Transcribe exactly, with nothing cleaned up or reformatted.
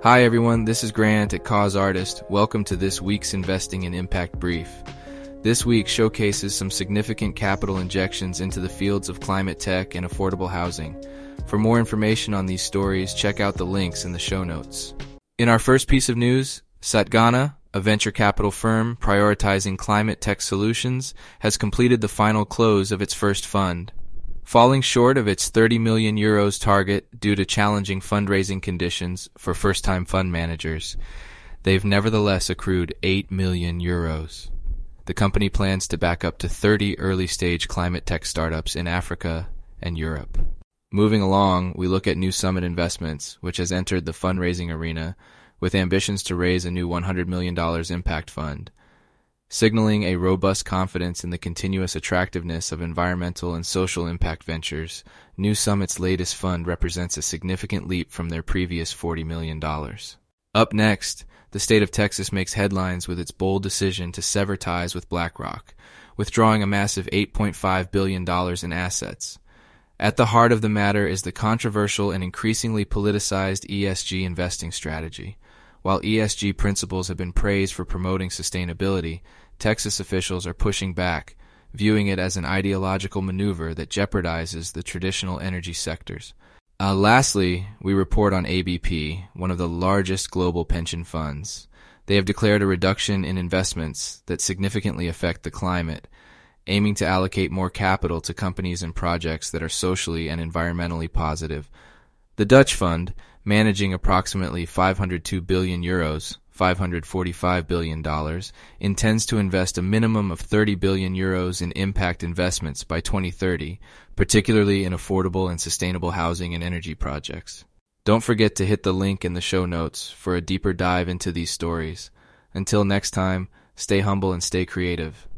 Hi everyone, this is Grant at Cause Artist. Welcome to this week's Investing in Impact Brief. This week showcases some significant capital injections into the fields of climate tech and affordable housing. For more information on these stories, check out the links in the show notes. In our first piece of news, Satgana, a venture capital firm prioritizing climate tech solutions, has completed the final close of its first fund. Falling short of its thirty million euros target due to challenging fundraising conditions for first-time fund managers, they've nevertheless accrued eight million euros. The company plans to back up to thirty early-stage climate tech startups in Africa and Europe. Moving along, we look at New Summit Investments, which has entered the fundraising arena with ambitions to raise a new one hundred million dollars impact fund. Signaling a robust confidence in the continuous attractiveness of environmental and social impact ventures, New Summit's latest fund represents a significant leap from their previous forty million dollars. Up next, the state of Texas makes headlines with its bold decision to sever ties with BlackRock, withdrawing a massive eight point five billion dollars in assets. At the heart of the matter is the controversial and increasingly politicized E S G investing strategy. While E S G principles have been praised for promoting sustainability, Texas officials are pushing back, viewing it as an ideological maneuver that jeopardizes the traditional energy sectors. Uh, lastly, we report on A B P, one of the largest global pension funds. They have declared a reduction in investments that significantly affect the climate, aiming to allocate more capital to companies and projects that are socially and environmentally positive. The Dutch fund, managing approximately five hundred two billion euros, five hundred forty-five billion dollars, intends to invest a minimum of thirty billion euros in impact investments by twenty thirty, particularly in affordable and sustainable housing and energy projects. Don't forget to hit the link in the show notes for a deeper dive into these stories. Until next time, stay humble and stay creative.